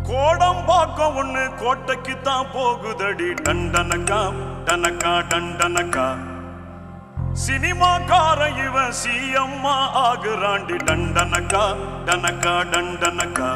கோடம்பாக்கம் ஒண்ணு கோட்டைக்கு தான் போகுதடி டண்டனக்கா டனக்கா டண்டனக்கா சினிமாக்கார இவன் சிஎம்மா ஆகுறாண்டி டண்டனக்கா டனக்கா டண்டனக்கா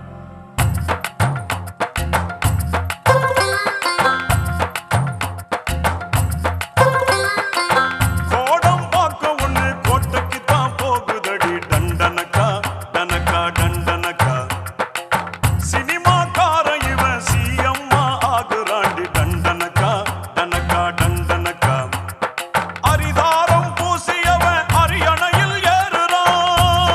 கோடம்பாக்கம் ஒண்ணு கோட்டைக்கு தான் போகுதடி டண்டனக்கா டனக்கா டண்டனக்கா சினிமாக்கார இவன் சிஎம்மா ஆகுறாண்டி டண்டனக்கா டனக்கா டண்டனக்கா அரிதாரம் பூசியவன் அரியணையில் ஏறுறான்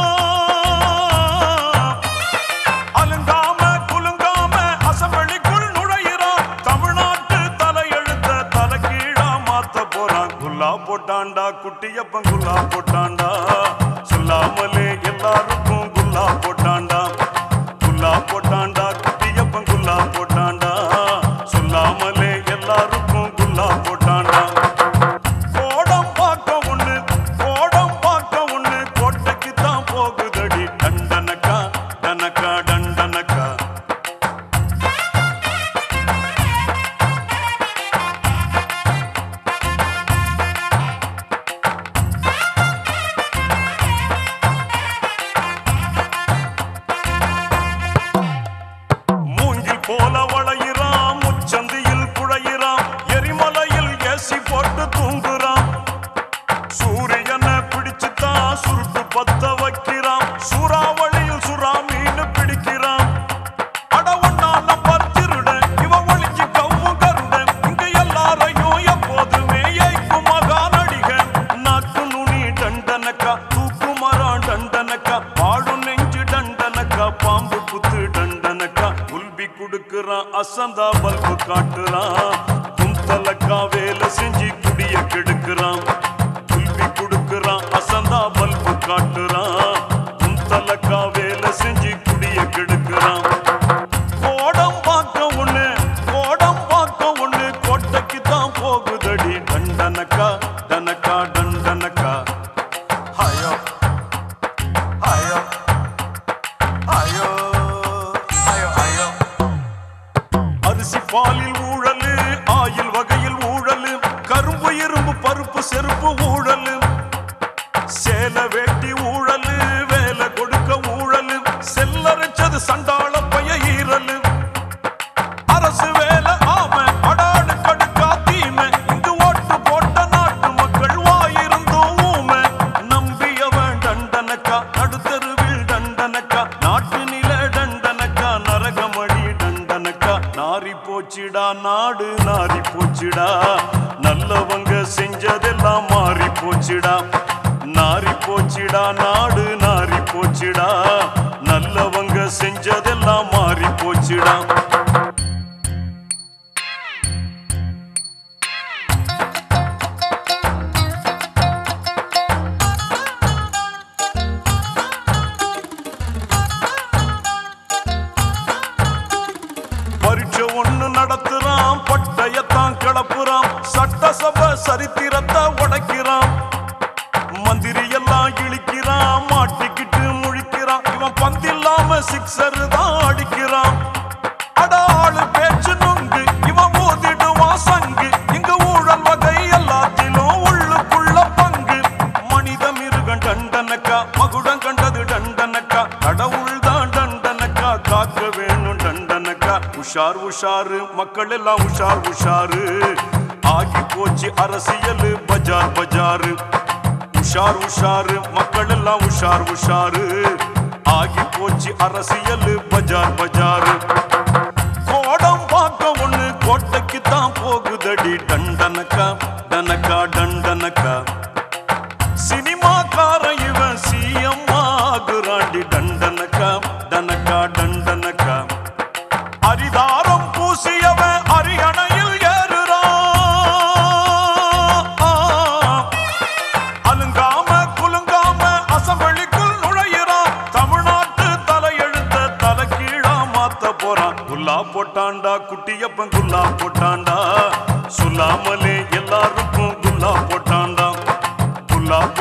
அலுங்காம குலுங்காம அசம்பிளிக்குள் நுழையிறான் தமிழ்நாட்டு தலையெழுத்த தலைகீழா மாத்த போறான் குல்லா போட்டாண்டா குட்டியப்பன் குல்லா போட்டாண்டா சொல்லாமலே எல்லாருக்கும் குல்லா போட்டாண்டா குல்லா போட்டாண்டா குட்டியப்பன் குல்லா போட்டாண்டா சொல்லாமலே எல்லாருக்கும் குல்லா போட்டாண்டா கோடம்பாக்கம் ஒண்ணு கோட்டைக்கு தான் போகுதடி டண்டனக்கா டனக்கா டண்டனக்கா மூங்கில் போல வளையிறான் முச்சந்தியில் குழையிறான் எரிமலையில் ஏசி போட்டு தூங்குறான் சூரியனை பிடிச்சுதான் சுருட்டு பத்த வைக்கிறான் சூறாவளியில் சுறா மீன் பிடிக்கிறான் அட ஒன்னா நம்பர் திருடன் இவன் ஒளிஞ்சு கவ்வும் கருடன் இங்க எல்லாரையும் எப்போதுமே ஏய்க்கும் மகா நடிகன் நாக்கு நுனி டண்டனக்கா தூக்கு மரம் டண்டனக்கா பாடும் நெஞ்சு டண்டனக்கா பாம்பு புத்து டண்டனக்கா உல்பி குடுக்குறான் அசந்தா பல்பு காட்டுறான் குந்தலக்கா வேலை செஞ்சு குடிய கெடுக்கிறான் உல்பி குடுக்குறான் அசந்தா பல்பு காட்டுறான் குந்தலக்கா வேலை செஞ்சு குடிய கெடுக்கிறான் கோடம்பாக்கம் ஒண்ணு கோட்டைக்கு தான் போகுதடி டண்டனக்கா டனக்கா டண்டனக்கா ஹயோ ஹயோ ஹயோ ஹயோ ஹயோ அரிசி பாலில் ஊழலு ஆயில் வகையில் ஊழலு கரும்பு இரும்பு பருப்பு செருப்பு ஊழலு சேல வேட்டி ஊழலு வேலை கொடுக்க ஊழலு செல்லரைச்சது சண்டாள பைய ஈரலு அரசு வேலை ஆம அடாடு கடுக்கா தீமை இங்கு ஓட்டு போட்ட நாட்டு மக்கள் வாயிருந்தும் ஊமை நம்பியவன் டண்டனக்கா நடுத்தருவில் டண்டனக்கா நாட்டு நில டண்டனக்கா நரகமடி டண்டனக்கா நாரி போச்சிடா நாடு நாரி போச்சிடா நல்லவங்க செஞ்சதெல்லாம் மாறி போச்சிடா நாரி போச்சிடா நாடு நாரி போச்சிடா நல்லவங்க செஞ்சதெல்லாம் மாறி போச்சிடா பரீட்சை ஒண்ணு நடத்துறான் பட்டயத்தான் கிளப்புறான் சட்டசபை சரித்திரத்தை உடைக்கிறான் மந்திரி எல்லாம் இழிக்கிறான் மாட்டிக்கிட்டு முழிக்கிறான் இவன் பந்தில்லாம சிக்ஸர் தான் அடிக்கிறான் அடாளு பேச்சு நுங்கு இவன் ஊதிடுவான் சங்கு இங்க ஊழல் வகை எல்லாத்திலும் உள்ளுக்குள்ள பங்கு மனித மிருகம் டண்டனக்கா மகுடம் கண்டது டண்டனக்கா கடவுள் தான் டண்டனக்கா காக்க வேணும் டண்டனக்கா உஷார் உஷாரு மக்கள் எல்லாம் உஷார் உஷாரு ஆகி போச்சு அரசியல் பஜார் பஜாரு உஷார் உஷாரு மக்கள் எல்லாம் உஷார் உஷாரு ஆகி போச்சு அரசியல் பஜார் பஜாரு கோடம்பாக்கம் ஒண்ணு கோட்டைக்கு தான் போகுதடி டண்டனக்கா டனக்கா டண்டனக்கா சினிமாக்கார இவன் சிஎம்மா ஆகுறாண்டி டண்டனக்கா டனக்கா டண்டனக்கா அரிதாரம் பூசியவன் அரியணையில் அலுங்காம குலுங்காம அசம்பிளிக்குள் நுழையிறான் தமிழ்நாட்டு தலையெழுத்த தலைகீழா மாத்த போறான் குல்லா போட்டாண்டா குட்டியப்பன் குல்லா போட்டாண்டா சொல்லாமலே எல்லாருக்கும் குல்லா போட்டாண்டா குல்லா